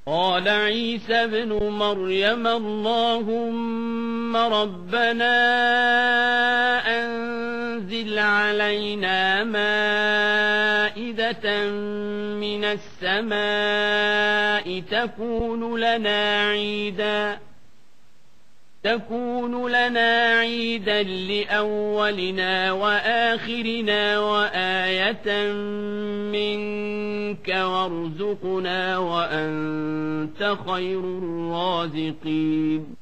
قال عيسى ابن مريم اللهم ربنا أنزل علينا مائدة من السماء تكون لنا عيدا لأولنا وآخرنا وآية منك وارزقنا وأنت خير الرازقين